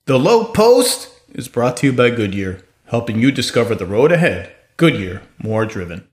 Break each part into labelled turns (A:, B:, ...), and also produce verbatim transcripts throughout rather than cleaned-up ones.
A: The Low Post is brought to you by Goodyear, helping you discover the road ahead. Goodyear, more driven.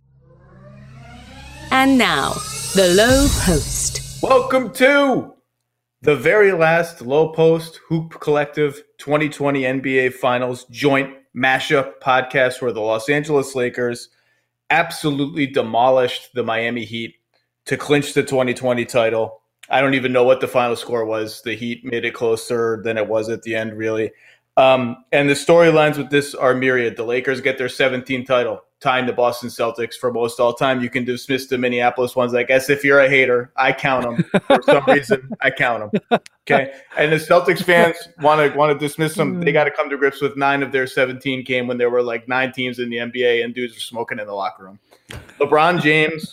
B: And now, The Low Post.
A: Welcome to the very last Low Post Hoop Collective twenty twenty N B A Finals joint mashup podcast where the Los Angeles Lakers absolutely demolished the Miami Heat to clinch the twenty twenty title. I don't even know what the final score was. The Heat made it closer than it was at the end, really. Um, and the storylines with this are myriad. The Lakers get their seventeenth title, tying the Boston Celtics for most all time. You can dismiss the Minneapolis ones. I guess if you're a hater, I count them. For some reason, I count them. Okay. And the Celtics fans want to want to dismiss them. They got to come to grips with nine of their seventeen came when there were like nine teams in the N B A and dudes were smoking in the locker room. LeBron James.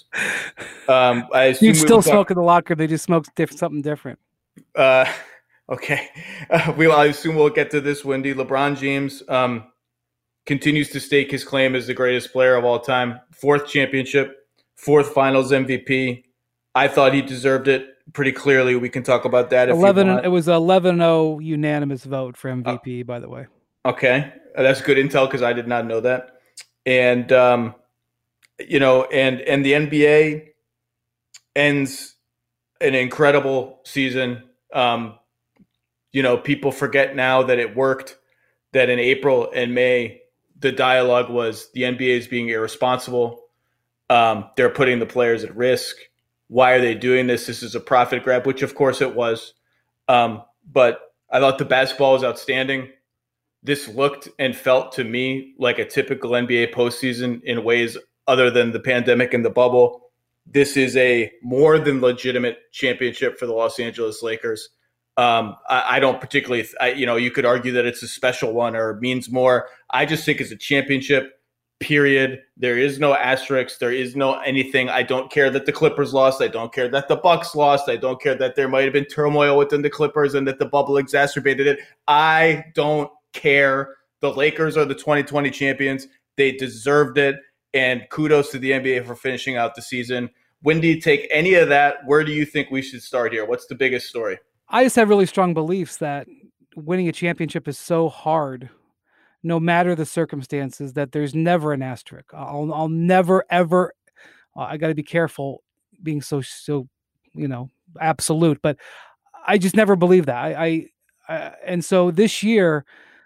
A: Um, I assume
C: you still smoke
A: talk-
C: in the locker. They just smoke diff- something different.
A: Uh, okay. Uh, we'll, I assume we'll get to this, Wendy. LeBron James um, continues to stake his claim as the greatest player of all time. Fourth championship, fourth finals M V P. I thought he deserved it pretty clearly. We can talk about that if
C: eleven,
A: you want.
C: It was an eleven oh unanimous vote for M V P, uh, by the way.
A: Okay. That's good intel because I did not know that. And, um, you know, and, and the N B A ends an incredible season. Um, you know, people forget now that it worked, that in April and May, the dialogue was the N B A is being irresponsible. Um, they're putting the players at risk. Why are they doing this? This is a profit grab, which of course it was. Um, but I thought the basketball was outstanding. This looked and felt to me like a typical N B A postseason in ways other than the pandemic and the bubble. This is a more than legitimate championship for the Los Angeles Lakers. Um, I, I don't particularly, I, you know, you could argue that it's a special one or means more. I just think it's a championship, period. There is no asterisk. There is no anything. I don't care that the Clippers lost. I don't care that the Bucks lost. I don't care that there might have been turmoil within the Clippers and that the bubble exacerbated it. I don't care. The Lakers are the twenty twenty champions. They deserved it. And kudos to the N B A for finishing out the season. When do you take any of that? Where do you think we should start here? What's the biggest story?
C: I just have really strong beliefs that winning a championship is so hard, no matter the circumstances, that there's never an asterisk. I'll, I'll never, ever, uh, I got to be careful being so, so, you know, absolute, but I just never believe that. I, I, I and so this year,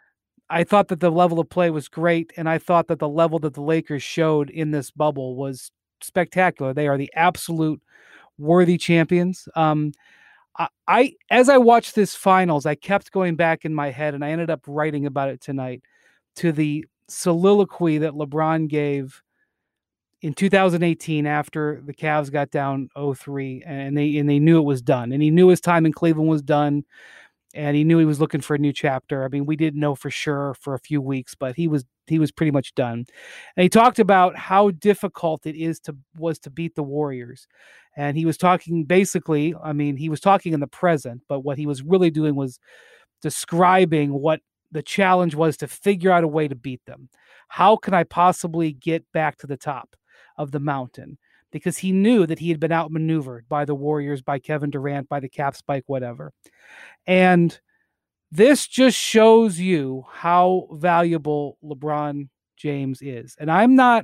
C: I thought that the level of play was great, and I thought that the level that the Lakers showed in this bubble was spectacular. They are the absolute worthy champions. Um, I, I, as I watched this finals, I kept going back in my head, and I ended up writing about it tonight, to the soliloquy that LeBron gave in two thousand eighteen after the Cavs got down oh three, and they and they knew it was done, and he knew his time in Cleveland was done. And he knew he was looking for a new chapter. I mean, we didn't know for sure for a few weeks, but he was he was pretty much done. And he talked about how difficult it is to was to beat the Warriors. And he was talking basically, I mean, he was talking in the present, but what he was really doing was describing what the challenge was to figure out a way to beat them. How can I possibly get back to the top of the mountain? Because he knew that he had been outmaneuvered by the Warriors, by Kevin Durant, by the cap spike, whatever. And this just shows you how valuable LeBron James is. And I'm not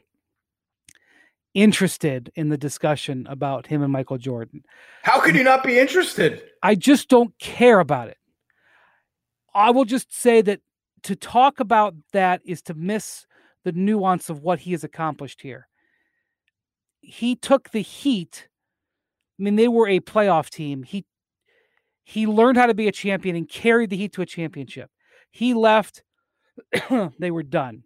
C: interested in the discussion about him and Michael Jordan.
A: How could you not be interested?
C: I just don't care about it. I will just say that to talk about that is to miss the nuance of what he has accomplished here. He took the Heat. I mean, they were a playoff team. He he learned how to be a champion and carried the Heat to a championship. He left. They were done.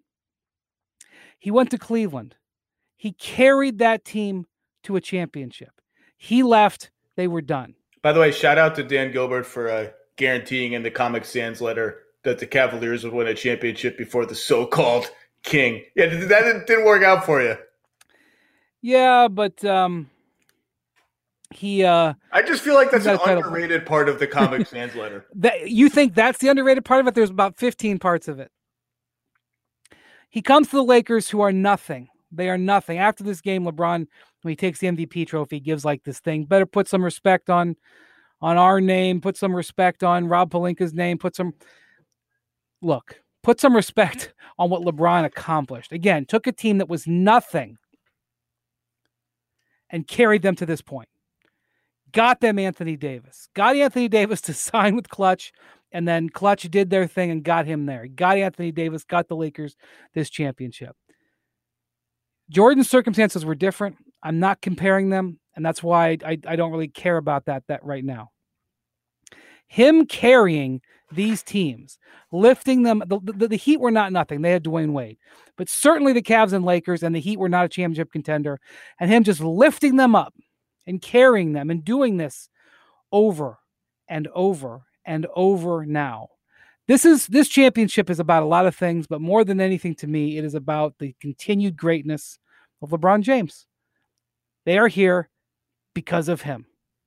C: He went to Cleveland. He carried that team to a championship. He left. They were done.
A: By the way, shout out to Dan Gilbert for uh, guaranteeing in the Comic Sans letter that the Cavaliers would win a championship before the so-called king. Yeah, that didn't work out for you.
C: Yeah, but um, he. Uh,
A: I just feel like that's an underrated part of the Comic Sans letter.
C: That you think that's the underrated part of it? There's about fifteen parts of it. He comes to the Lakers, who are nothing. They are nothing. After this game, LeBron, when he takes the M V P trophy, gives like this thing. Better put some respect on, on our name. Put some respect on Rob Pelinka's name. Put some. look, put some respect on what LeBron accomplished. Again, took a team that was nothing and carried them to this point. Got them Anthony Davis. Got Anthony Davis to sign with Clutch, and then Clutch did their thing and got him there. Got Anthony Davis, got the Lakers this championship. Jordan's circumstances were different. I'm not comparing them, and that's why I, I don't really care about that, that right now. Him carrying these teams, lifting them, the, the, the Heat were not nothing. They had Dwayne Wade. But certainly the Cavs and Lakers and the Heat were not a championship contender. And him just lifting them up and carrying them and doing this over and over and over now. This is this championship is about a lot of things, but more than anything to me, it is about the continued greatness of LeBron James. They are here because of him.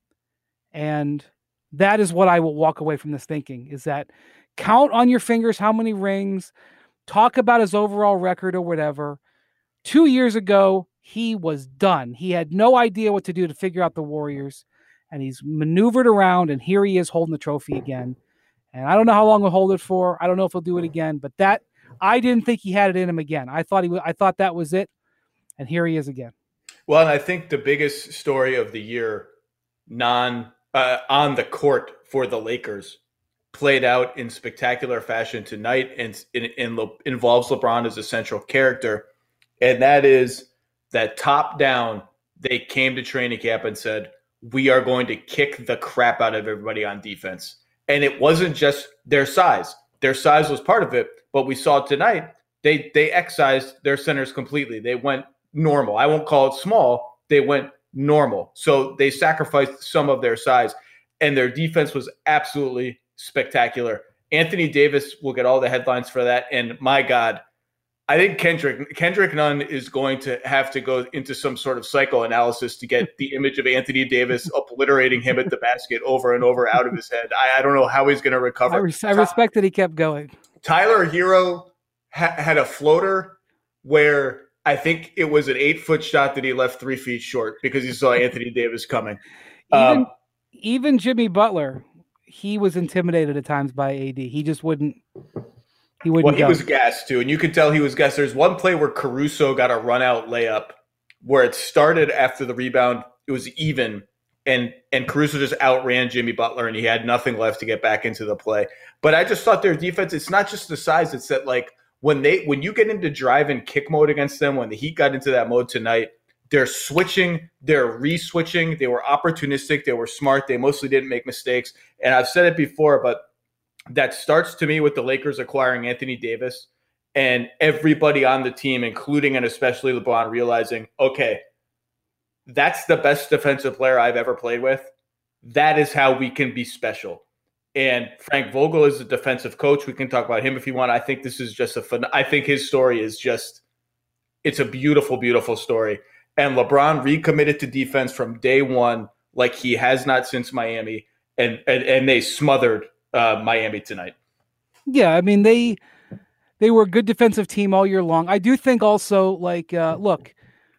C: And that is what I will walk away from this thinking, is that count on your fingers how many rings, talk about his overall record or whatever. Two years ago, he was done. He had no idea what to do to figure out the Warriors, and he's maneuvered around, and here he is holding the trophy again. And I don't know how long he'll hold it for. I don't know if he'll do it again, but that I didn't think he had it in him again. I thought he, I thought that was it, and here he is again.
A: Well, and I think the biggest story of the year, non uh, on the court for the Lakers, played out in spectacular fashion tonight, and it, it, it involves LeBron as a central character, and that is that top down, they came to training camp and said, we are going to kick the crap out of everybody on defense. And it wasn't just their size. Their size was part of it, but we saw tonight, they they excised their centers completely. They went normal. I won't call it small. They went normal. So they sacrificed some of their size, and their defense was absolutely spectacular. Anthony Davis will get all the headlines for that, and my God, I think Kendrick Kendrick Nunn is going to have to go into some sort of psychoanalysis to get the image of Anthony Davis obliterating him at the basket over and over out of his head. I, I don't know how he's going to recover.
C: I, res- I respect that he kept going.
A: Tyler Hero ha- had a floater where I think it was an eight-foot shot that he left three feet short because he saw Anthony Davis coming.
C: Even,
A: Um,
C: even Jimmy Butler, he was intimidated at times by A D. He just wouldn't. He wouldn't.
A: Well, he
C: go.
A: was gassed too, and you could tell he was gassed. There's one play where Caruso got a run-out layup where it started after the rebound. It was even, and and Caruso just outran Jimmy Butler, and he had nothing left to get back into the play. But I just thought their defense, it's not just the size. It's that, like, when they when you get into drive and kick mode against them, when the Heat got into that mode tonight, they're switching, they're re-switching. They were opportunistic. They were smart. They mostly didn't make mistakes. And I've said it before, but that starts to me with the Lakers acquiring Anthony Davis and everybody on the team, including and especially LeBron, realizing, okay, that's the best defensive player I've ever played with. That is how we can be special. And Frank Vogel is a defensive coach. We can talk about him if you want. I think this is just a fun. I think his story is just, it's a beautiful, beautiful story. And LeBron recommitted to defense from day one, like he has not since Miami, and and, and they smothered Uh, Miami tonight.
C: Yeah, I mean, they they were a good defensive team all year long. I do think also, like, uh, look,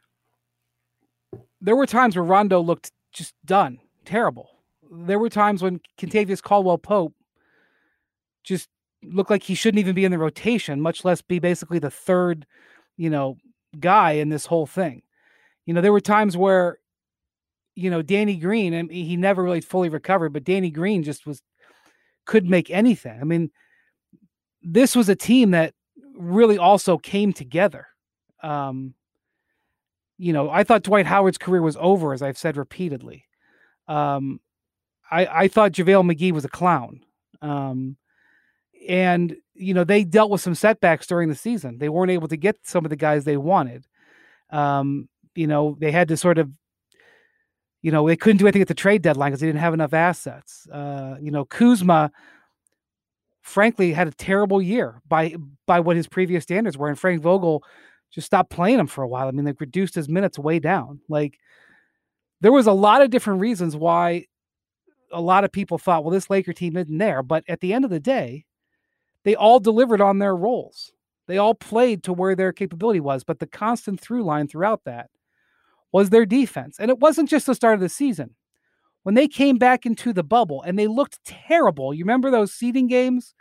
C: there were times where Rondo looked just done, terrible. There were times when Kentavious Caldwell-Pope just looked like he shouldn't even be in the rotation, much less be basically the third, you know, guy in this whole thing. You know, there were times where, you know, Danny Green, and he never really fully recovered, but Danny Green just was couldn't make anything. I mean, this was a team that really also came together. Um, you know, I thought Dwight Howard's career was over, as I've said repeatedly. Um, I, I thought JaVale McGee was a clown. Um, and, you know, they dealt with some setbacks during the season. They weren't able to get some of the guys they wanted. Um, you know, they had to sort of, You know, they couldn't do anything at the trade deadline because they didn't have enough assets. Uh, you know, Kuzma, frankly, had a terrible year by by what his previous standards were, and Frank Vogel just stopped playing him for a while. I mean, they reduced his minutes way down. Like, there was a lot of different reasons why a lot of people thought, well, this Laker team isn't there. But at the end of the day, they all delivered on their roles. They all played to where their capability was. But the constant through line throughout that was their defense. And it wasn't just the start of the season. When they came back into the bubble and they looked terrible, you remember those seeding games?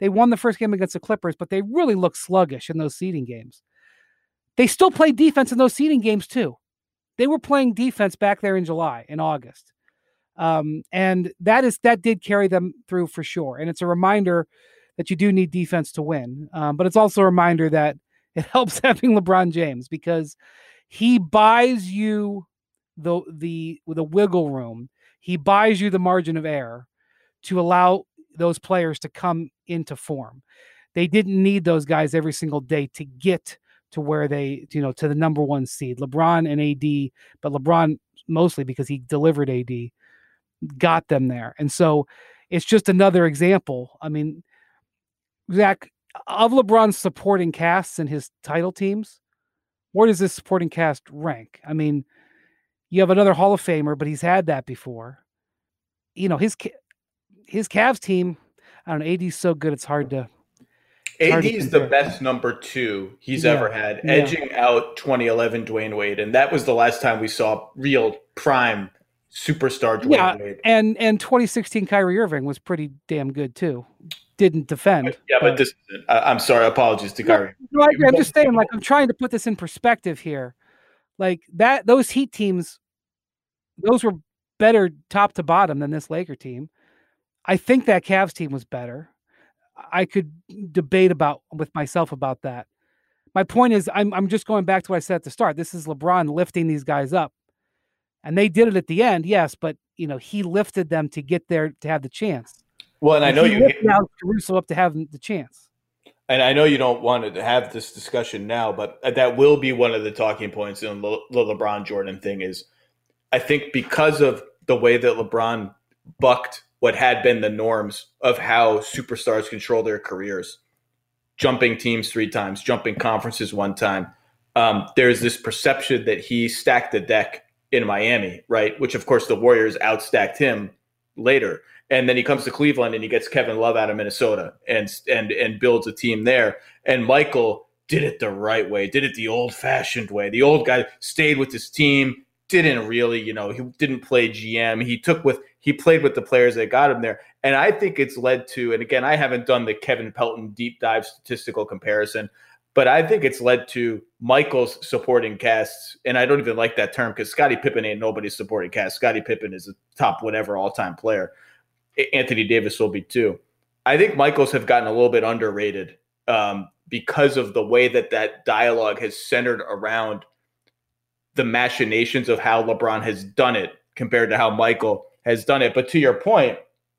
C: They won the first game against the Clippers, but they really looked sluggish in those seeding games. They still played defense in those seeding games too. They were playing defense back there in July, in August. Um, and that is that did carry them through for sure. And it's a reminder that you do need defense to win. Um, but it's also a reminder that it helps having LeBron James, because he buys you the the the wiggle room. He buys you the margin of error to allow those players to come into form. They didn't need those guys every single day to get to where they, you know, to the number one seed. LeBron and A D, but LeBron mostly because he delivered A D, got them there. And so it's just another example. I mean, Zach, of LeBron's supporting casts and his title teams, where does this supporting cast rank? I mean, you have another Hall of Famer, but he's had that before. You know, his his Cavs team, I don't know, A D's so good, it's hard to
A: A D is the best number two he's yeah. ever had, edging yeah. out twenty eleven Dwayne Wade. And that was the last time we saw real prime superstar Dwayne
C: yeah,
A: Wade.
C: And and twenty sixteen Kyrie Irving was pretty damn good too. Didn't defend.
A: Yeah, but, but this isn't. I'm sorry. Apologies to Kyrie.
C: No, I'm just saying, like, I'm trying to put this in perspective here. Like that, those Heat teams, those were better top to bottom than this Laker team. I think that Cavs team was better. I could debate about with myself about that. My point is, I'm I'm just going back to what I said at the start. This is LeBron lifting these guys up, and they did it at the end, yes, but you know he lifted them to get there to have the chance.
A: Well, and, and I know
C: he
A: you
C: lifted out Caruso up to have the chance.
A: And I know you don't want to have this discussion now, but that will be one of the talking points in the LeBron Jordan thing. Is I think because of the way that LeBron bucked what had been the norms of how superstars control their careers, jumping teams three times, jumping conferences one time. Um, there's this perception that he stacked the deck in Miami, right? Which, of course, the Warriors outstacked him later. And then he comes to Cleveland and he gets Kevin Love out of Minnesota and and and builds a team there. And Michael did it the right way, did it the old-fashioned way. The old guy stayed with his team, didn't really, you know, he didn't play G M. He took with he played with the players that got him there. And I think it's led to, and again, I haven't done the Kevin Pelton deep dive statistical comparison, but I think it's led to Michael's supporting casts. And I don't even like that term because Scottie Pippen ain't nobody's supporting cast. Scottie Pippen is a top whatever all-time player. Anthony Davis will be too. I think Michael's have gotten a little bit underrated um, because of the way that that dialogue has centered around the machinations of how LeBron has done it compared to how Michael has done it. But to your point,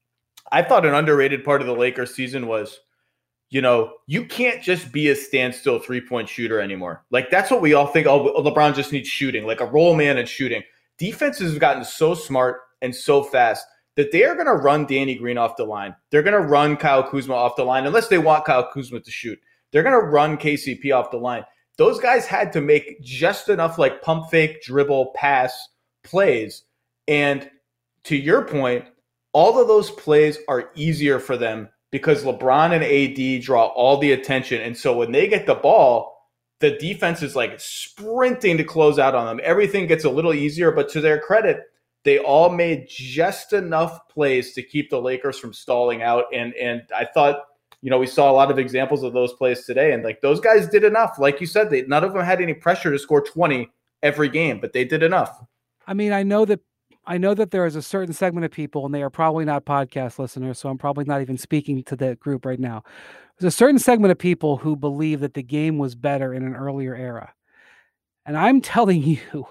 A: I thought an underrated part of the Lakers season was, you know, you can't just be a standstill three-point shooter anymore. Like, that's what we all think. Oh, LeBron just needs shooting, like a roll man and shooting. Defenses have gotten so smart and so fast that they are going to run Danny Green off the line. They're going to run Kyle Kuzma off the line, unless they want Kyle Kuzma to shoot. They're going to run K C P off the line. Those guys had to make just enough like pump fake, dribble, pass plays. And to your point, all of those plays are easier for them because LeBron and A D draw all the attention. And so when they get the ball, the defense is like sprinting to close out on them. Everything gets a little easier, but to their credit, they all made just enough plays to keep the Lakers from stalling out. And and I thought, you know, we saw a lot of examples of those plays today. And like those guys did enough. Like you said, they, none of them had any pressure to score twenty every game, but they did enough.
C: I mean, I know that I know that there is a certain segment of people, and they are probably not podcast listeners, so I'm probably not even speaking to that group right now. There's a certain segment of people who believe that the game was better in an earlier era. And I'm telling you,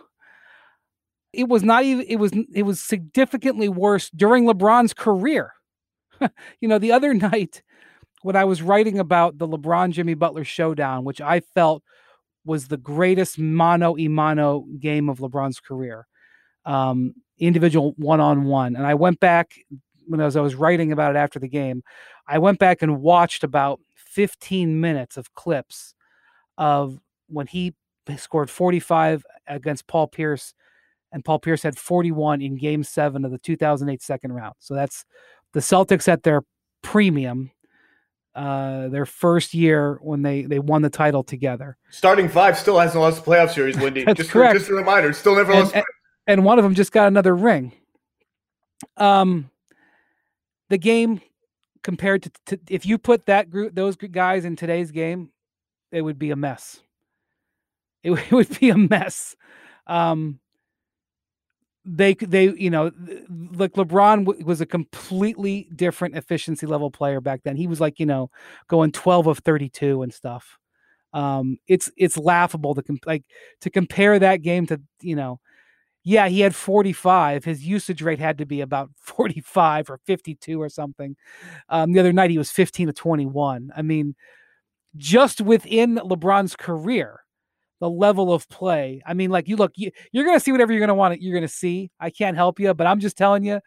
C: it was not even, it was, it was significantly worse during LeBron's career. You know, the other night when I was writing about the LeBron Jimmy Butler showdown, which I felt was the greatest mano a mano game of LeBron's career, um, individual one-on-one. And I went back when I was, I was writing about it after the game, I went back and watched about fifteen minutes of clips of when he scored forty-five against Paul Pierce, and Paul Pierce had forty-one in game seven of the two thousand eight second round. So that's the Celtics at their premium, uh, their first year when they, they won the title together.
A: Starting five still hasn't lost the playoff series, Wendy.
C: That's
A: just,
C: correct.
A: just a reminder, still never
C: and,
A: lost.
C: And, and one of them just got another ring. Um, the game compared to, to if you put that group, those guys in today's game, it would be a mess. It, it would be a mess. Um, they, they, you know, like LeBron w- was a completely different efficiency level player back then. He was like, you know, going twelve of thirty-two and stuff. Um, it's, it's laughable to comp- like to compare that game to, you know, yeah, he had forty-five. His usage rate had to be about forty-five or fifty-two or something. Um, the other night he was fifteen to twenty-one. I mean, just within LeBron's career, the level of play. I mean, like you look, you, you're going to see whatever you're going to want. You're going to see. I can't help you, but I'm just telling you,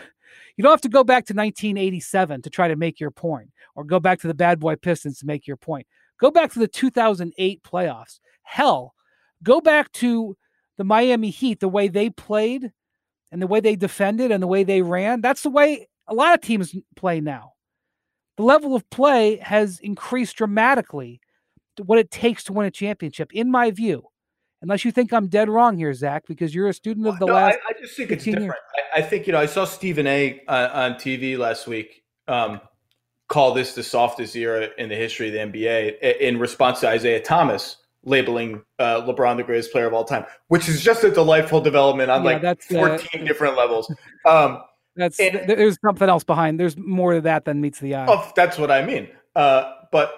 C: you don't have to go back to nineteen eighty-seven to try to make your point, or go back to the Bad Boy Pistons to make your point. Go back to the two thousand eight playoffs. Hell, go back to the Miami Heat, the way they played and the way they defended and the way they ran. That's the way a lot of teams play now. The level of play has increased dramatically to what it takes to win a championship, in my view. Unless you think I'm dead wrong here, Zach, because you're a student of the
A: no,
C: last.
A: I, I just think it's different. I, I think, you know, I saw Stephen A. Uh, on T V last week um, call this the softest era in the history of the N B A in response to Isaiah Thomas labeling uh, LeBron the greatest player of all time, which is just a delightful development on yeah, like that's, fourteen uh, different levels. Um,
C: that's and, there's something else behind. There's more to that than meets the eye.
A: Oh, that's what I mean. Uh, but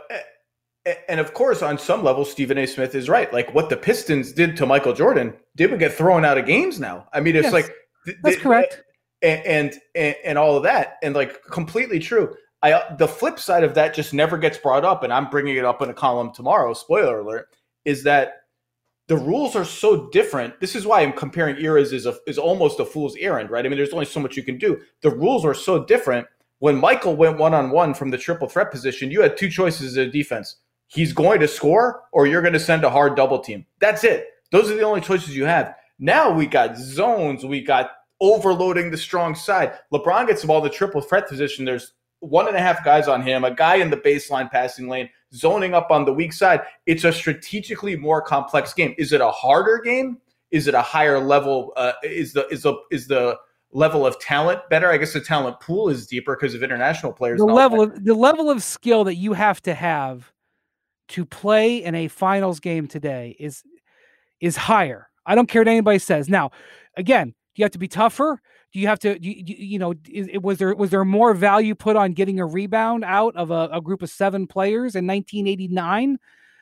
A: and of course, on some level, Stephen A. Smith is right. Like what the Pistons did to Michael Jordan, didn't get thrown out of games now. I mean, it's yes, like
C: that's th- correct,
A: and, and and and all of that, and like completely true. I the flip side of that just never gets brought up, and I'm bringing it up in a column tomorrow. Spoiler alert. Is that the rules are so different. This is why I'm comparing eras is a, is almost a fool's errand, right? I mean, there's only so much you can do. The rules are so different. When Michael went one-on-one from the triple threat position, you had two choices as a defense. He's going to score or you're going to send a hard double team. That's it. Those are the only choices you have. Now we got zones. We got overloading the strong side. LeBron gets the ball in the triple threat position. There's one and a half guys on him, a guy in the baseline passing lane, zoning up on the weak side. It's a strategically more complex game. Is it a harder game? Is it a higher level? Uh, is the is the is the level of talent better? I guess the talent pool is deeper because of international players.
C: The level of the level of skill that you have to have to play in a finals game today is is higher. I don't care what anybody says. Now, again, you have to be tougher. Do you have to, you, you know, is, was there was there more value put on getting a rebound out of a, a group of seven players in nineteen eighty-nine?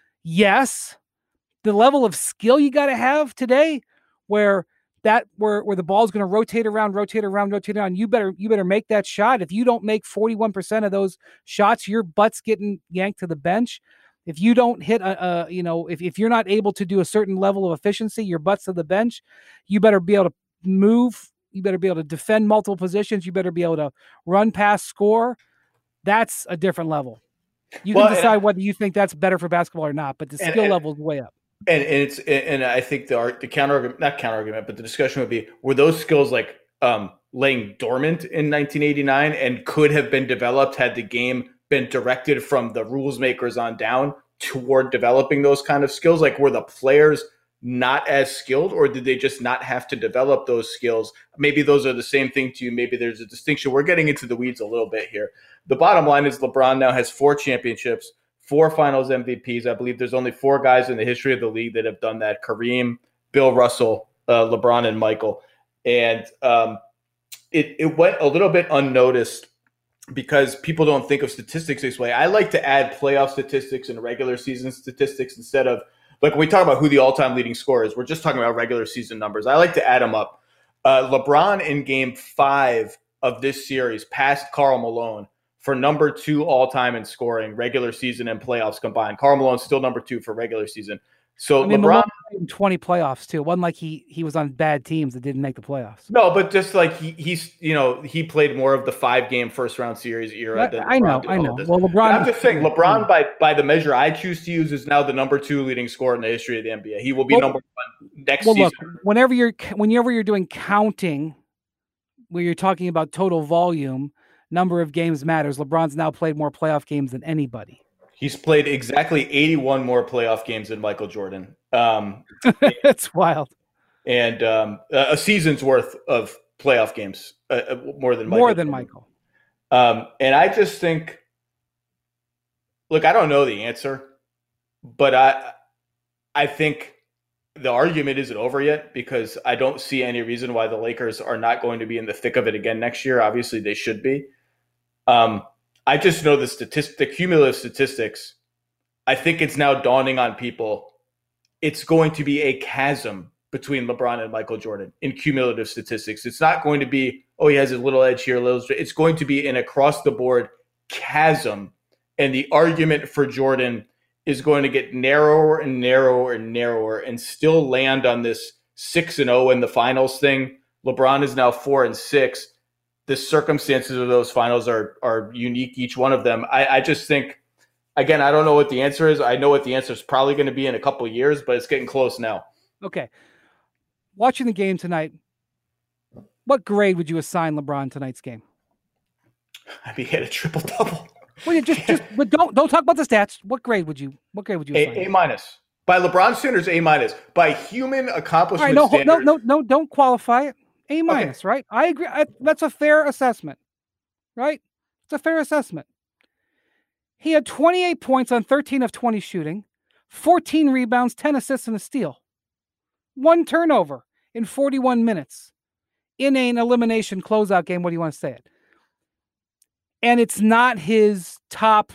C: Yes. The level of skill you got to have today, where that where where the ball's going to rotate around, rotate around, rotate around. You better you better make that shot. If you don't make forty-one percent of those shots, your butt's getting yanked to the bench. If you don't hit a, a you know, if if you're not able to do a certain level of efficiency, your butt's to the bench. You better be able to move. You better be able to defend multiple positions. You better be able to run, pass, score. That's a different level. You well, can decide and, whether you think that's better for basketball or not, but the skill and, level is way up.
A: And, and it's and I think the the counter not counter argument, but the discussion would be: were those skills like um, laying dormant in nineteen eighty-nine and could have been developed had the game been directed from the rules makers on down toward developing those kind of skills? Like, were the players not as skilled, or did they just not have to develop those skills? Maybe those are the same thing to you. Maybe there's a distinction. We're getting into the weeds a little bit here. The bottom line is LeBron now has four championships, four finals M V Ps. I believe there's only four guys in the history of the league that have done that: Kareem, Bill Russell, uh, LeBron, and Michael. And um, it, it went a little bit unnoticed because people don't think of statistics this way. I like to add playoff statistics and regular season statistics instead of, like, when we talk about who the all-time leading scorer is, we're just talking about regular season numbers. I like to add them up. Uh, LeBron in game five of this series passed Karl Malone for number two all-time in scoring, regular season and playoffs combined. Karl Malone's still number two for regular season. So I mean, LeBron
C: in twenty playoffs too. It wasn't like he he was on bad teams that didn't make the playoffs.
A: No, but just like he, he's you know he played more of the five game first round series era. Than
C: I know, I know. Well, LeBron.
A: But I'm just saying, LeBron by by the measure I choose to use is now the number two leading scorer in the history of the N B A. He will be well, number one next well, season.
C: Look, whenever you're whenever you're doing counting, where you're talking about total volume, number of games matters. LeBron's now played more playoff games than anybody.
A: He's played exactly eighty-one more playoff games than Michael Jordan. Um,
C: That's wild.
A: And um, a season's worth of playoff games, uh, more than Michael.
C: More than Jordan. Michael.
A: Um, and I just think, look, I don't know the answer, but I, I think the argument isn't over yet because I don't see any reason why the Lakers are not going to be in the thick of it again next year. Obviously, they should be. Um, I just know the statist- the cumulative statistics. I think it's now dawning on people. It's going to be a chasm between LeBron and Michael Jordan in cumulative statistics. It's not going to be, oh, he has a little edge here, a little. It's going to be an across the board chasm, and the argument for Jordan is going to get narrower and narrower and narrower and still land on this six and oh in the finals thing. LeBron is now four and six. The circumstances of those finals are are unique, each one of them. I, I just think, again, I don't know what the answer is. I know what the answer is probably going to be in a couple of years, but it's getting close now.
C: Okay. Watching the game tonight, what grade would you assign LeBron tonight's game?
A: I mean, he had a triple double.
C: Well, you just, just, but don't don't talk about the stats. What grade would you? What grade would you assign?
A: A, a minus by LeBron standards. A minus by human accomplishment
C: All right, no,
A: standards.
C: no, no, no, don't qualify it. A minus, okay. Right? I agree. I, that's a fair assessment, right? It's a fair assessment. He had twenty-eight points on thirteen of twenty shooting, fourteen rebounds, ten assists, and a steal, one turnover in forty-one minutes in an elimination closeout game. What do you want to say it? And it's not his top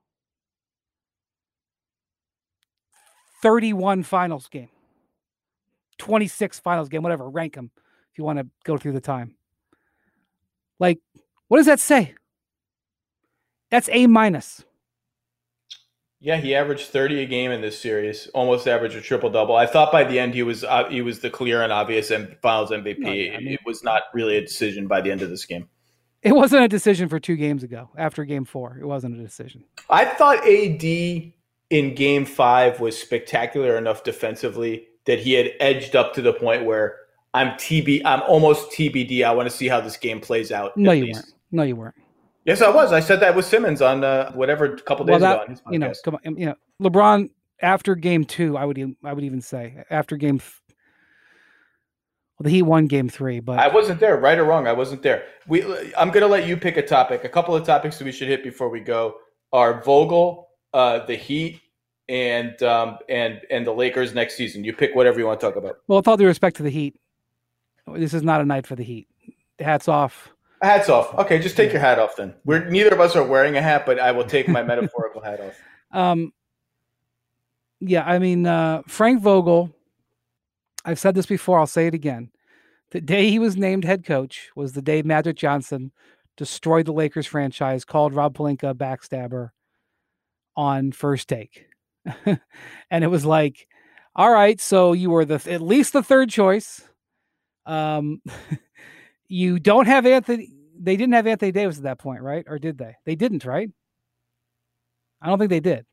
C: thirty-one finals game, twenty-six finals game, whatever, rank him if you want to go through the time. Like, what does that say? That's A minus.
A: Yeah, he averaged thirty a game in this series, almost averaged a triple-double. I thought by the end he was uh, he was the clear and obvious finals M V P. No, yeah, I mean, it was not really a decision by the end of this game.
C: It wasn't a decision for two games ago. After game four, it wasn't a decision.
A: I thought A D in game five was spectacular enough defensively that he had edged up to the point where I'm T B. I'm almost T B D. I want to see how this game plays out.
C: No, you least. weren't. No, you weren't.
A: Yes, I was. I said that with Simmons on uh, whatever a couple days well, that, ago on his podcast.
C: You know, come on, you know, LeBron after game two, I would I would even say after game. Th- Well, he won game three, but
A: I wasn't there, right or wrong. I wasn't there. We, I'm going to let you pick a topic. A couple of topics that we should hit before we go are Vogel, uh, the Heat, and um, and and the Lakers next season. You pick whatever you want to talk about.
C: Well, with all due respect to the Heat, this is not a night for the Heat. Hats off.
A: Hats off. Okay, just take your hat off then. We're neither of us are wearing a hat, but I will take my metaphorical hat off.
C: Um. Yeah, I mean uh, Frank Vogel. I've said this before. I'll say it again. The day he was named head coach was the day Magic Johnson destroyed the Lakers franchise, called Rob Pelinka a backstabber on First Take. And it was like, all right, so you were the at least the third choice. Um, you don't have Anthony. They didn't have Anthony Davis at that point, right? Or did they? They didn't, right? I don't think they did.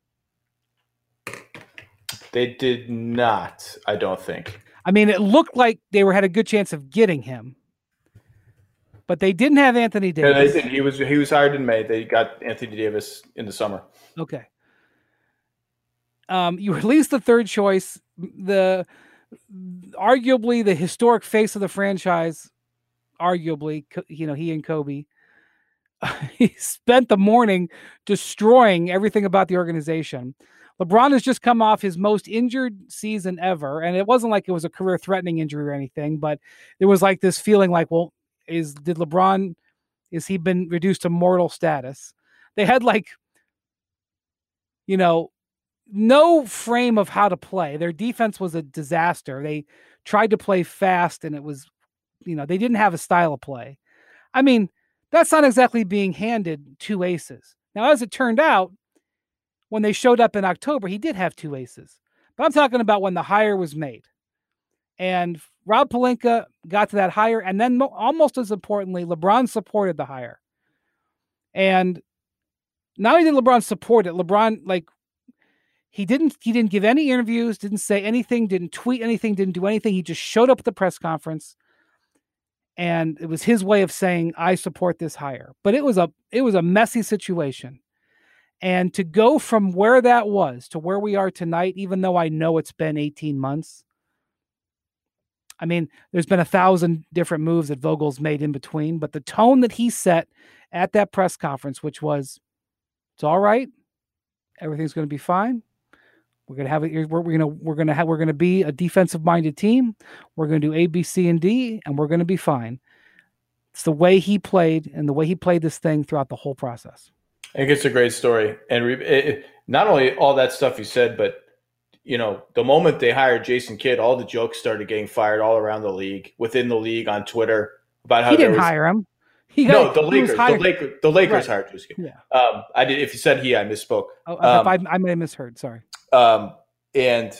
A: They did not, I don't think.
C: I mean, it looked like they were had a good chance of getting him, but they didn't have Anthony Davis.
A: Yeah, they didn't. He was he was hired in May. They got Anthony Davis in the summer.
C: Okay. Um, you were at least the third choice. The arguably the historic face of the franchise. Arguably, you know, he and Kobe. He spent the morning destroying everything about the organization. LeBron has just come off his most injured season ever, and it wasn't like it was a career-threatening injury or anything, but there was like this feeling like, well, is did LeBron, is he been reduced to mortal status? They had like, you know, no frame of how to play. Their defense was a disaster. They tried to play fast, and it was, you know, they didn't have a style of play. I mean, that's not exactly being handed two aces. Now, as it turned out, when they showed up in October, he did have two aces. But I'm talking about when the hire was made. And Rob Pelinka got to that hire. And then mo- almost as importantly, LeBron supported the hire. And not only did LeBron support it, LeBron, like, he didn't he didn't give any interviews, didn't say anything, didn't tweet anything, didn't do anything. He just showed up at the press conference. And it was his way of saying, I support this hire. But it was a it was a messy situation. And to go from where that was to where we are tonight, even though I know it's been eighteen months, I mean, there's been a thousand different moves that Vogel's made in between, but the tone that he set at that press conference, which was, it's all right. Everything's going to be fine. We're going to have it. We're, we're going to, we're going to have, we're going to be a defensive minded team. We're going to do A, B, C, and D, and we're going to be fine. It's the way he played and the way he played this thing throughout the whole process.
A: I think it's a great story. And it, it, not only all that stuff he said, but, you know, the moment they hired Jason Kidd, all the jokes started getting fired all around the league, within the league, on Twitter, about how
C: he
A: there
C: didn't
A: was,
C: hire him. He
A: no,
C: got,
A: the Lakers, the Lakers, the Lakers right. hired Jason Kidd. Yeah. Um, I did. If you said he, I misspoke.
C: Oh,
A: um,
C: I, I may have misheard. Sorry.
A: Um, and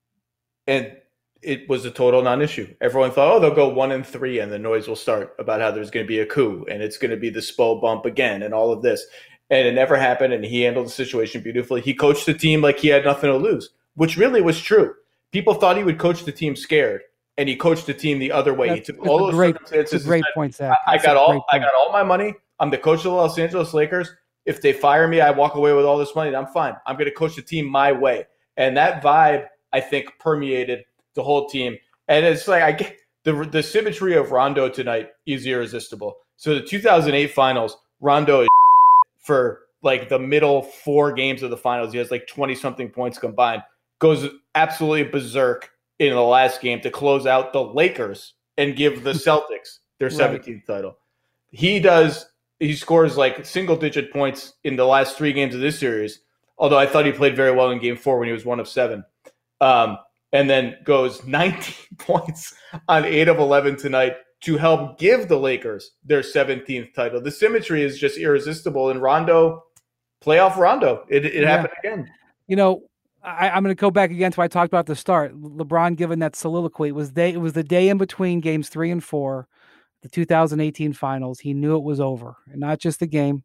A: and it was a total non-issue. Everyone thought, oh, they'll go one and three, and the noise will start about how there's going to be a coup, and it's going to be the Spo bump again, and all of this. And it never happened, and he handled the situation beautifully. He coached the team like he had nothing to lose, which really was true. People thought he would coach the team scared, and he coached the team the other way.
C: That's,
A: he took all those
C: great,
A: circumstances.
C: great
A: said,
C: point, Zach.
A: I, I got all. I got all my money. I'm the coach of the Los Angeles Lakers. If they fire me, I walk away with all this money. I'm fine. I'm going to coach the team my way, and that vibe, I think, permeated the whole team. And it's like I get the the symmetry of Rondo tonight is irresistible. So the two thousand eight finals, Rondo is for like the middle four games of the finals. He has like twenty something points combined. Goes absolutely berserk in the last game to close out the Lakers and give the Celtics their seventeenth right. title. He does. He scores like single digit points in the last three games of this series. Although I thought he played very well in game four when he was one of seven. Um, and then goes nineteen points on eight of eleven tonight to help give the Lakers their seventeenth title. The symmetry is just irresistible. And Rondo, playoff Rondo, it, it yeah. happened again.
C: You know, I, I'm going to go back again to what I talked about at the start. LeBron giving that soliloquy. It was, day, it was the day in between games three and four, the two thousand eighteen finals. He knew it was over. And not just the game,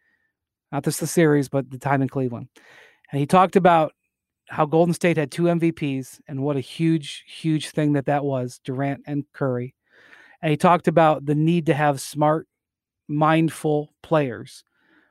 C: not just the series, but the time in Cleveland. And he talked about how Golden State had two M V Ps and what a huge, huge thing that that was, Durant and Curry. And he talked about the need to have smart, mindful players,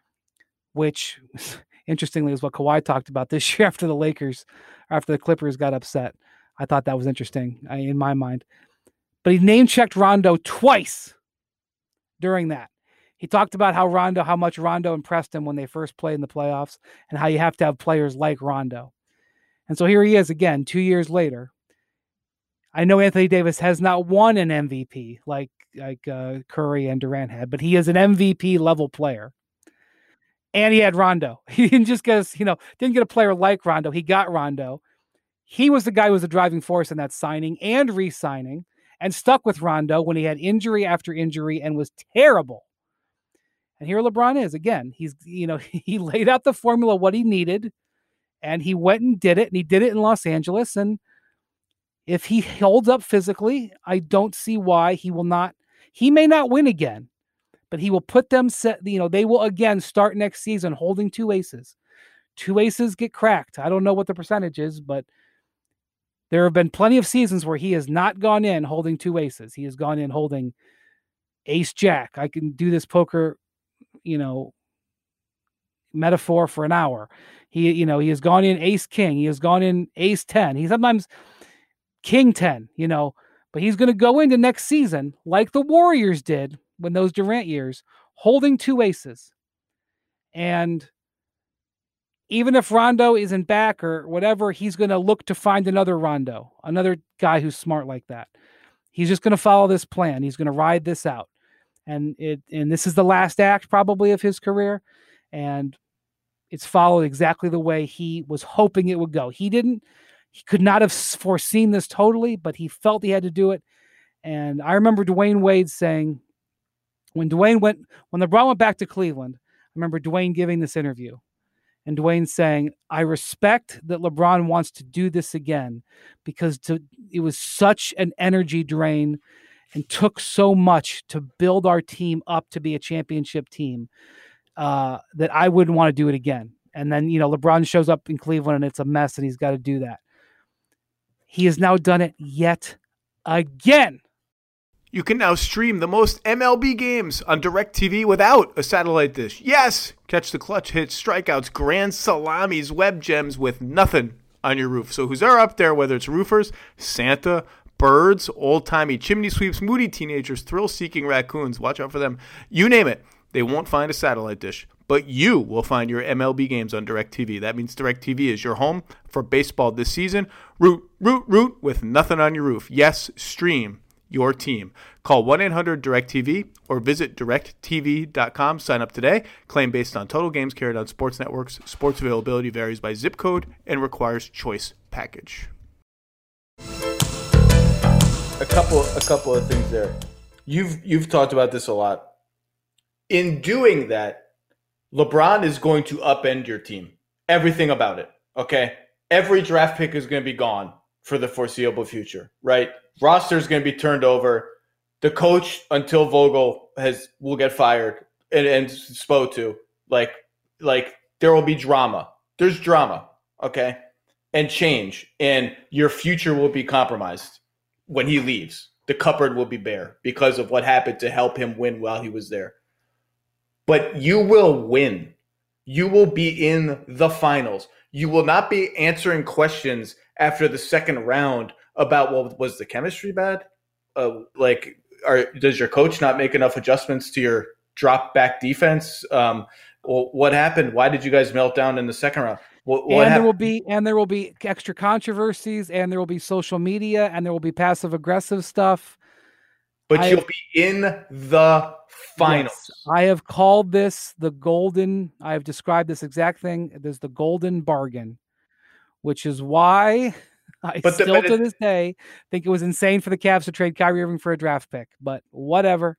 C: which, interestingly, is what Kawhi talked about this year after the Lakers, after the Clippers got upset. I thought that was interesting in my mind. But he name-checked Rondo twice during that. He talked about how Rondo, how much Rondo impressed him when they first played in the playoffs, and how you have to have players like Rondo. And so here he is again, two years later. I know Anthony Davis has not won an M V P like like uh, Curry and Durant had, but he is an M V P level player. And he had Rondo. He didn't just get us, you know, didn't get a player like Rondo. He got Rondo. He was the guy who was the driving force in that signing and re-signing, and stuck with Rondo when he had injury after injury and was terrible. And here LeBron is again. He's, you know, he laid out the formula, what he needed, and he went and did it, and he did it in Los Angeles. And if he holds up physically, I don't see why he will not. He may not win again, but he will put them set. You know, they will again start next season holding two aces. Two aces get cracked. I don't know what the percentage is, but there have been plenty of seasons where he has not gone in holding two aces. He has gone in holding ace jack. I can do this poker, you know, metaphor for an hour. He, you know, he has gone in ace king. He has gone in ace ten. He sometimes king ten, you know, but he's going to go into next season like the Warriors did when those Durant years, holding two aces. And even if Rondo isn't back or whatever, he's going to look to find another Rondo, another guy who's smart like that. He's just going to follow this plan. He's going to ride this out. And it, and this is the last act probably of his career. And it's followed exactly the way he was hoping it would go. He didn't, he could not have foreseen this totally, but he felt he had to do it. And I remember Dwayne Wade saying, when Dwayne went, when LeBron went back to Cleveland, I remember Dwayne giving this interview and Dwayne saying, I respect that LeBron wants to do this again because to, it was such an energy drain and took so much to build our team up to be a championship team uh, that I wouldn't want to do it again. And then, you know, LeBron shows up in Cleveland and it's a mess and he's got to do that. He has now done it yet again.
A: You can now stream the most M L B games on DirecTV without a satellite dish. Yes! Catch the clutch hits, strikeouts, grand salamis, web gems with nothing on your roof. So who's there up there, whether it's roofers, Santa, birds, old-timey chimney sweeps, moody teenagers, thrill-seeking raccoons, watch out for them. You name it. They won't find a satellite dish, but you will find your M L B games on DirecTV. That means DirecTV is your home for baseball this season. Root, root, root with nothing on your roof. Yes, stream your team. Call one eight hundred direct T V or visit direct T V dot com. Sign up today. Claim based on total games carried on sports networks. Sports availability varies by zip code and requires choice package. A couple, a couple of things there. You've you've talked about this a lot. In doing that, LeBron is going to upend your team. Everything about it. Okay, every draft pick is going to be gone for the foreseeable future. Right? Roster is going to be turned over. The coach, until Vogel has will get fired and, and Spo too. Like, like there will be drama. There's drama, okay, and change, and your future will be compromised when he leaves. The cupboard will be bare because of what happened to help him win while he was there. But you will win. You will be in the finals. You will not be answering questions after the second round about, well, was the chemistry bad? Uh, like, are, does your coach not make enough adjustments to your drop back defense? Um, well, what happened? Why did you guys melt down in the second round? What, what
C: and
A: happened?
C: there will be and there will be extra controversies, and there will be social media, and there will be passive aggressive stuff.
A: But
C: I
A: you'll
C: have,
A: be in the finals.
C: Yes, I have called this the golden. I have described this exact thing as the golden bargain, which is why I
A: But the,
C: still
A: but
C: to
A: it,
C: this day think it was insane for the Cavs to trade Kyrie Irving for a draft pick. But whatever.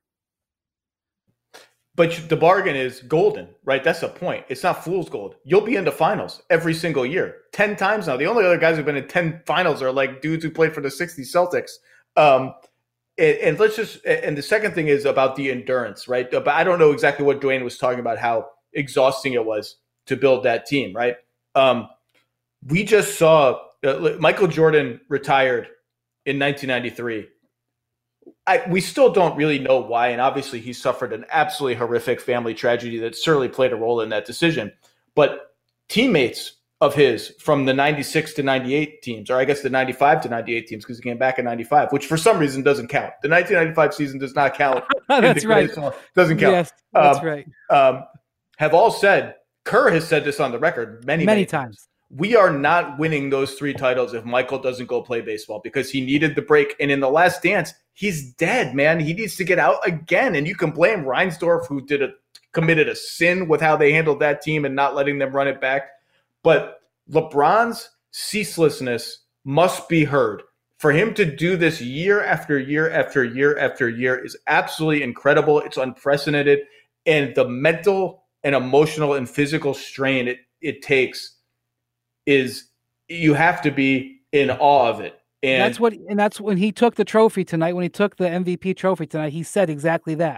A: But the bargain is golden, right? That's the point. It's not fool's gold. You'll be in the finals every single year, ten times now. The only other guys who've been in ten finals are like dudes who played for the sixty Celtics. Um, and, and let's just, and the second thing is about the endurance, right? But I don't know exactly what Dwayne was talking about, how exhausting it was to build that team, right? Um, we just saw uh, Michael Jordan retired in nineteen ninety-three. I, we still don't really know why, and obviously he suffered an absolutely horrific family tragedy that certainly played a role in that decision. But teammates of his from the ninety-six to ninety-eight teams, or I guess the ninety-five to ninety-eight teams, because he came back in ninety-five, which for some reason doesn't count. The nineteen ninety-five season does not count.
C: That's right.
A: Doesn't count.
C: Yes, that's
A: um,
C: right.
A: Um, have all said, Kerr has said this on the record many,
C: many,
A: many
C: times.
A: times. We are not winning those three titles if Michael doesn't go play baseball, because he needed the break. And in the last dance, he's dead, man. He needs to get out again. And you can blame Reinsdorf, who did a committed a sin with how they handled that team and not letting them run it back. But LeBron's ceaselessness must be heard. For him to do this year after year after year after year is absolutely incredible. It's unprecedented. And the mental and emotional and physical strain it, it takes is, you have to be in awe of it. And
C: that's what, and that's when he took the trophy tonight, when he took the M V P trophy tonight, he said exactly that.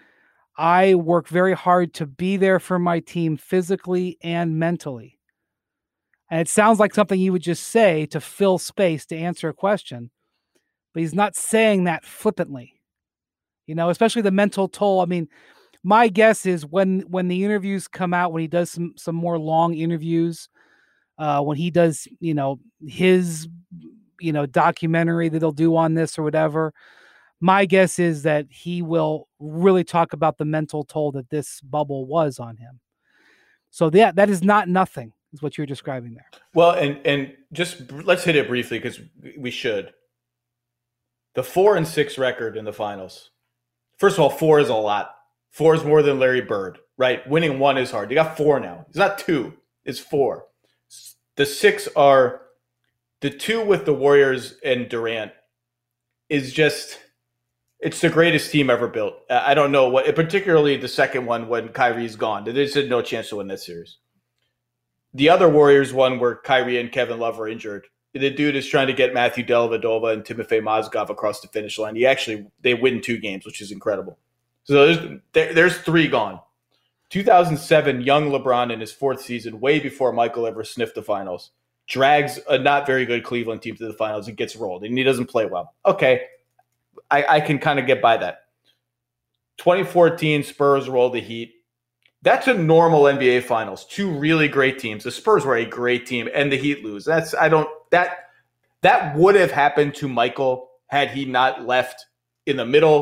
C: I work very hard to be there for my team physically and mentally. And it sounds like something he would just say to fill space to answer a question, but he's not saying that flippantly, you know, especially the mental toll. I mean, my guess is when, when the interviews come out, when he does some, some more long interviews, uh, when he does, you know, his, you know, documentary that they'll do on this or whatever, my guess is that he will really talk about the mental toll that this bubble was on him. So that, that is not nothing, is what you're describing there.
A: Well, and, and just let's hit it briefly, because we should. The four and six record in the finals. First of all, four is a lot. Four is more than Larry Bird, right? Winning one is hard. You got four now. It's not two. It's four. The six are the two with the Warriors and Durant is just, it's the greatest team ever built. I don't know what, particularly the second one when Kyrie's gone. There's no chance to win that series. The other Warriors one where Kyrie and Kevin Love are injured. The dude is trying to get Matthew Dellavedova and Timofey Mozgov across the finish line. He actually, they win two games, which is incredible. So there's, there, there's three gone. two thousand seven, young LeBron in his fourth season, way before Michael ever sniffed the finals, drags a not very good Cleveland team to the finals and gets rolled, and he doesn't play well. Okay, I, I can kind of get by that. twenty fourteen, Spurs roll the Heat. That's a normal N B A finals. Two really great teams. The Spurs were a great team, and the Heat lose. That's I don't that that would have happened to Michael had he not left in the middle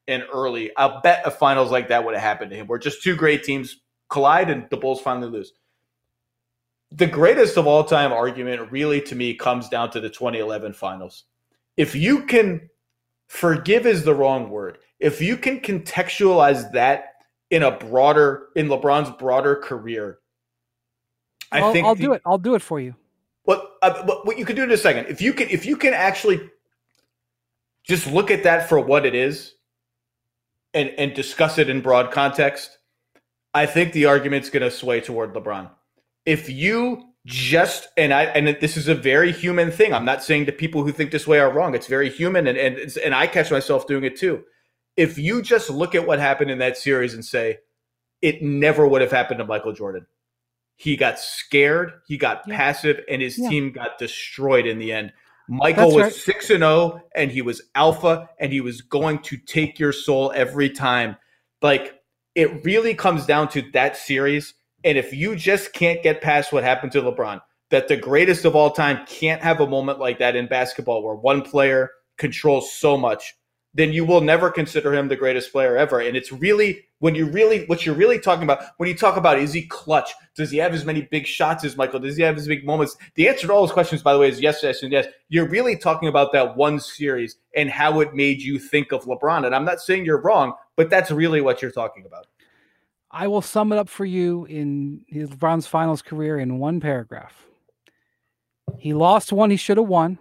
A: and early, I'll bet a finals like that would have happened to him, where just two great teams collide and the Bulls finally lose. The greatest of all time argument really, to me, comes down to the twenty eleven finals. If you can, forgive is the wrong word. If you can contextualize that in a broader, in LeBron's broader career, I
C: I'll,
A: think
C: I'll
A: the,
C: do it. I'll do it for you.
A: What, uh, what you can do in a second. If you can, if you can actually just look at that for what it is and, and discuss it in broad context, I think the argument's going to sway toward LeBron. If you just, and I, and this is a very human thing. I'm not saying the people who think this way are wrong. It's very human. And, and, it's, and I catch myself doing it too. If you just look at what happened in that series and say, it never would have happened to Michael Jordan. He got scared, he got yeah. passive, and his yeah. team got destroyed in the end. Michael That's was right. six and oh, and he was alpha, and he was going to take your soul every time. Like, it really comes down to that series. And if you just can't get past what happened to LeBron, that the greatest of all time can't have a moment like that in basketball where one player controls so much, then you will never consider him the greatest player ever. And it's really, when you really, what you're really talking about, when you talk about, is he clutch? Does he have as many big shots as Michael? Does he have as big moments? The answer to all those questions, by the way, is yes, yes, and yes. You're really talking about that one series and how it made you think of LeBron. And I'm not saying you're wrong, but that's really what you're talking about.
C: I will sum it up for you in his LeBron's finals career in one paragraph. He lost one he should have won.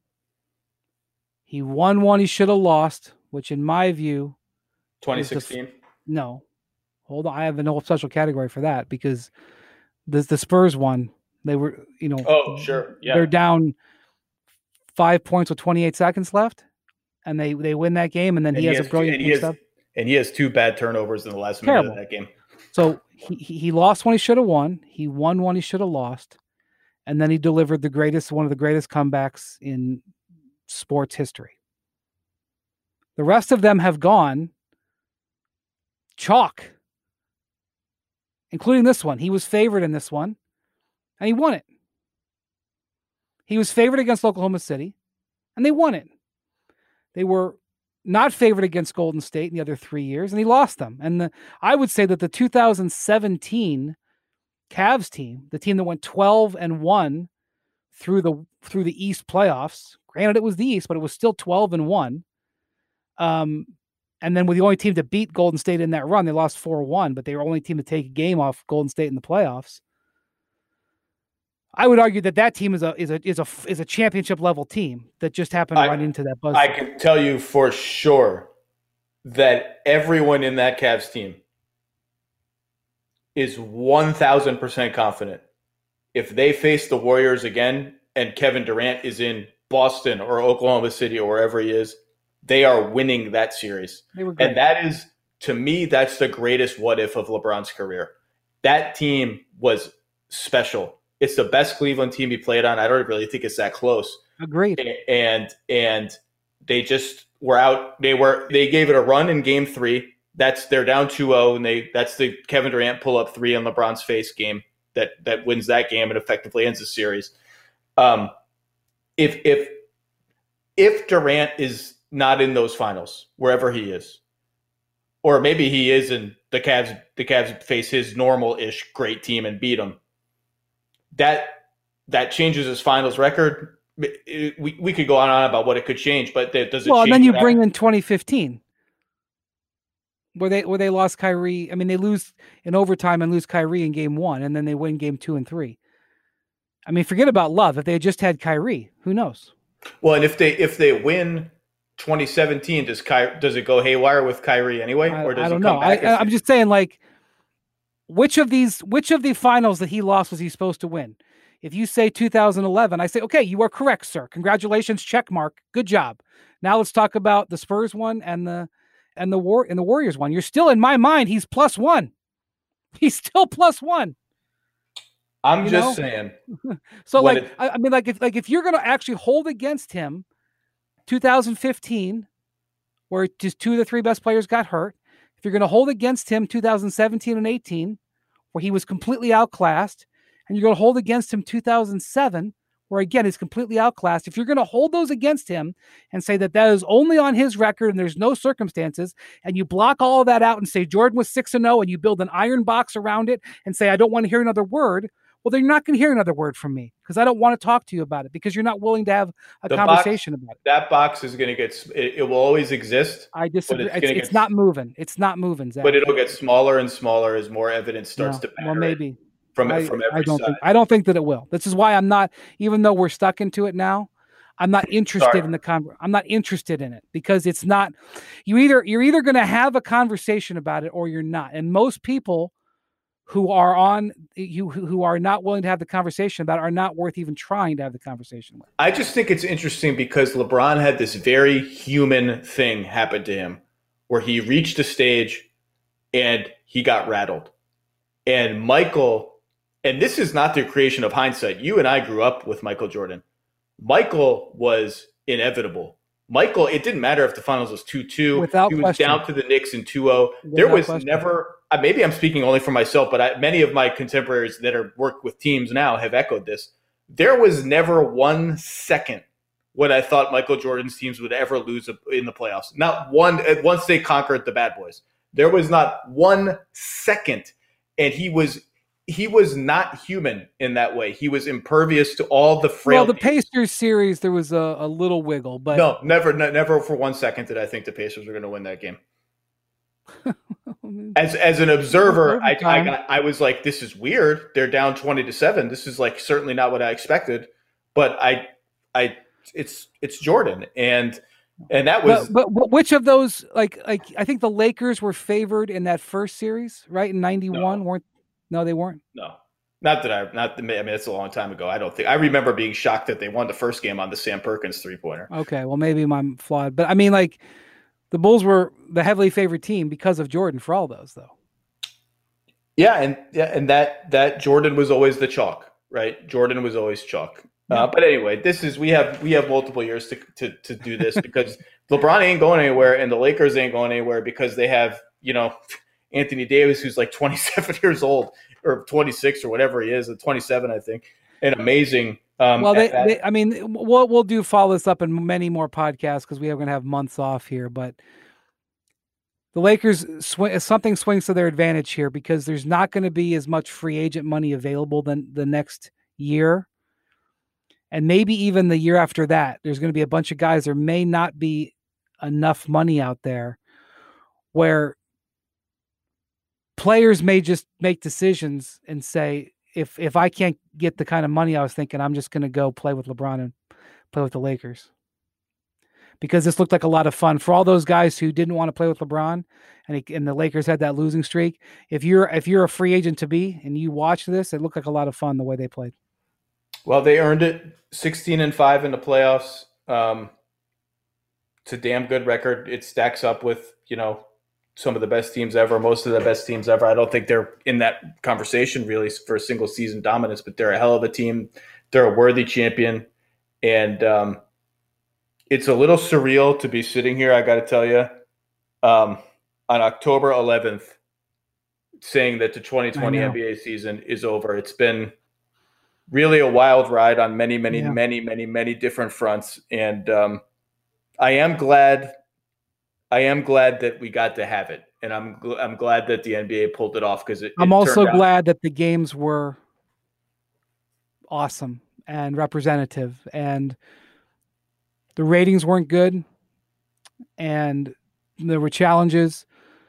C: He won one he should have lost, which in my view...
A: twenty sixteen?
C: The, no. Hold on. I have a whole special category for that because the, the Spurs won. They were, you know...
A: Oh, sure. Yeah.
C: They're down five points with twenty-eight seconds left, and they, they win that game, and then and he, he has, has a brilliant
A: and he, has, and he has two bad turnovers in the last
C: Terrible.
A: minute of that game.
C: So he, he lost one he should have won. He won one he should have lost. And then he delivered the greatest, one of the greatest comebacks in sports history. The rest of them have gone chalk, including this one. He was favored in this one, and he won it. He was favored against Oklahoma City, and they won it. They were not favored against Golden State in the other three years, and he lost them. And the, I would say that the two thousand seventeen Cavs team, the team that went twelve and one through the through the East playoffs, granted it was the East, but it was still twelve and one. Um, and then with the only team to beat Golden State in that run, they lost four one, but they were the only team to take a game off Golden State in the playoffs. I would argue that that team is a is a is a is a championship level team that just happened to I, run into that buzz.
A: I can tell you for sure that everyone in that Cavs team is one thousand percent confident if they face the Warriors again and Kevin Durant is in Boston or Oklahoma City or wherever he is, they are winning that series.
C: They were great.
A: And that is, to me, that's the greatest what if of LeBron's career. That team was special. It's the best Cleveland team he played on. I don't really think it's that close.
C: Agreed.
A: And and they just were out. They were they gave it a run in game three. That's they're down two oh, and they that's the Kevin Durant pull up three on LeBron's face game that that wins that game and effectively ends the series. Um, if if if Durant is not in those finals, wherever he is, or maybe he is, and the Cavs the Cavs face his normal-ish great team and beat them. That that changes his finals record. It, we we could go on and on about what it could change, but that does it.
C: Well,
A: change
C: and then you
A: that?
C: bring in twenty fifteen, where they where they lost Kyrie. I mean, they lose in overtime and lose Kyrie in game one, and then they win game two and three. I mean, forget about Love. If they had just had Kyrie, who knows?
A: Well, and if they if they win twenty seventeen, does Ky, does it go haywire with Kyrie anyway, or does
C: I, I don't
A: he come
C: know.
A: back?
C: I, I'm just saying, like. Which of these, which of the finals that he lost was he supposed to win? If you say two thousand eleven, I say, okay, you are correct, sir. Congratulations, check mark. Good job. Now let's talk about the Spurs one and the and the war and the Warriors one. You're still in my mind. He's plus one. He's still plus one.
A: I'm just know? saying.
C: So like, it, I, I mean, like if like if you're gonna actually hold against him, two thousand fifteen, where just two of the three best players got hurt. If you're going to hold against him two thousand seventeen and eighteen, where he was completely outclassed, and you're going to hold against him two thousand seven, where again, he's completely outclassed. If you're going to hold those against him and say that that is only on his record and there's no circumstances, and you block all of that out and say Jordan was six and oh and you build an iron box around it and say, I don't want to hear another word. Well, then you're not going to hear another word from me because I don't want to talk to you about it because you're not willing to have a
A: the
C: conversation
A: box,
C: about it.
A: That box is going to get, it, it will always exist.
C: I disagree. It's,
A: it's,
C: it's
A: get,
C: not moving. It's not moving, Zach.
A: But it'll get smaller and smaller as more evidence starts
C: no,
A: to batter
C: well, maybe.
A: from,
C: I,
A: from every
C: I don't
A: side.
C: Think, I don't think that it will. This is why I'm not, even though we're stuck into it now, I'm not interested
A: Sorry.
C: in the con- I'm not interested in it because it's not, you either, you're either going to have a conversation about it or you're not. And most people who are on you who are not willing to have the conversation about it are not worth even trying to have the conversation with.
A: I just think it's interesting because LeBron had this very human thing happen to him where he reached a stage and he got rattled. And Michael, and this is not the creation of hindsight. You and I grew up with Michael Jordan. Michael was inevitable. Michael, it didn't matter if the finals was two two.
C: Without
A: he was
C: question.
A: down to the Knicks in two oh. There was
C: question.
A: never – maybe I'm speaking only for myself, but I, many of my contemporaries that are work with teams now have echoed this. There was never one second when I thought Michael Jordan's teams would ever lose in the playoffs. Not one – once they conquered the bad boys. There was not one second, and he was – he was not human in that way. He was impervious to all the frailties.
C: Well, the Pacers series, there was a, a little wiggle, but
A: no, never, no, never for one second did I think the Pacers were going to win that game. as as an observer, I, I got, I was like, this is weird. They're down twenty to seven. This is like certainly not what I expected. But I, I, it's it's Jordan, and and that was.
C: But, but, but which of those? Like like I think the Lakers were favored in that first series, right? In ninety-one,
A: no.
C: weren't? No, they weren't.
A: No, not that I, not, I mean, it's a long time ago. I don't think, I remember being shocked that they won the first game on the Sam Perkins three pointer.
C: Okay. Well, maybe I'm flawed, but I mean, like the Bulls were the heavily favored team because of Jordan for all those though.
A: Yeah. And yeah. And that, that Jordan was always the chalk, right? Jordan was always chalk. Yeah. Uh, but anyway, this is, we have, we have multiple years to, to, to do this because LeBron ain't going anywhere and the Lakers ain't going anywhere because they have, you know, Anthony Davis, who's like twenty-seven years old or twenty-six or whatever he is, at twenty-seven, I think, and amazing. Um,
C: well, they, they, I mean, we'll, we'll do follow this up in many more podcasts because we are going to have months off here, but the Lakers swing, something swings to their advantage here because there's not going to be as much free agent money available than the next year. And maybe even the year after that, there's going to be a bunch of guys. There may not be enough money out there where players may just make decisions and say, if if I can't get the kind of money I was thinking, I'm just going to go play with LeBron and play with the Lakers. Because this looked like a lot of fun for all those guys who didn't want to play with LeBron, and he, and the Lakers had that losing streak. If you're if you're a free agent to be and you watch this, it looked like a lot of fun the way they played.
A: Well, they earned it, sixteen and five in the playoffs. Um, it's a damn good record. It stacks up with, you know, some of the best teams ever, most of the best teams ever. I don't think they're in that conversation really for a single season dominance, but they're a hell of a team. They're a worthy champion. And um, it's a little surreal to be sitting here, I got to tell you, um, on October eleventh, saying that the twenty twenty N B A season is over. It's been really a wild ride on many, many, yeah. many, many, many different fronts. And um, I am glad I am glad that we got to have it, and I'm gl- I'm glad that the N B A pulled it off because it.
C: I'm
A: it
C: also
A: out-
C: glad that the games were awesome and representative, and the ratings weren't good, and there were challenges,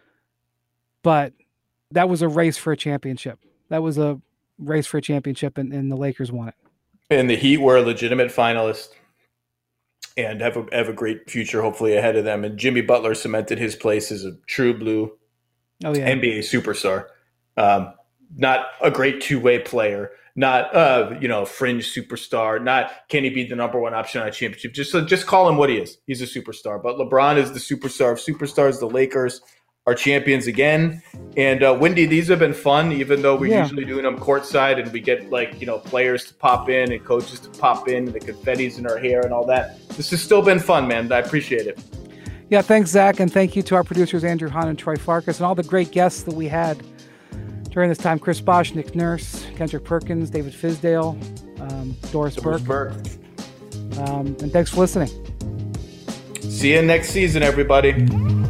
C: but that was a race for a championship. That was a race for a championship, and, and the Lakers won it.
A: And the Heat were a legitimate finalist. And have a have a great future, hopefully, ahead of them. And Jimmy Butler cemented his place as a true blue
C: oh, yeah.
A: N B A superstar. Um, not a great two-way player, not uh, you know, fringe superstar, not can he be the number one option on a championship. Just just call him what he is. He's a superstar. But LeBron is the superstar of superstars. The Lakers are champions again. And uh, Wendy, these have been fun, even though we're yeah. usually doing them courtside and we get like, you know, players to pop in and coaches to pop in, and the confetti's in our hair and all that. This has still been fun, man. I appreciate it.
C: Yeah, thanks, Zach. And thank you to our producers, Andrew Hahn and Troy Farkas, and all the great guests that we had during this time. Chris Bosch, Nick Nurse, Kendrick Perkins, David Fisdale, um, Doris,
A: Doris
C: Burke.
A: Burke.
C: Um, and thanks for listening.
A: See you next season, everybody.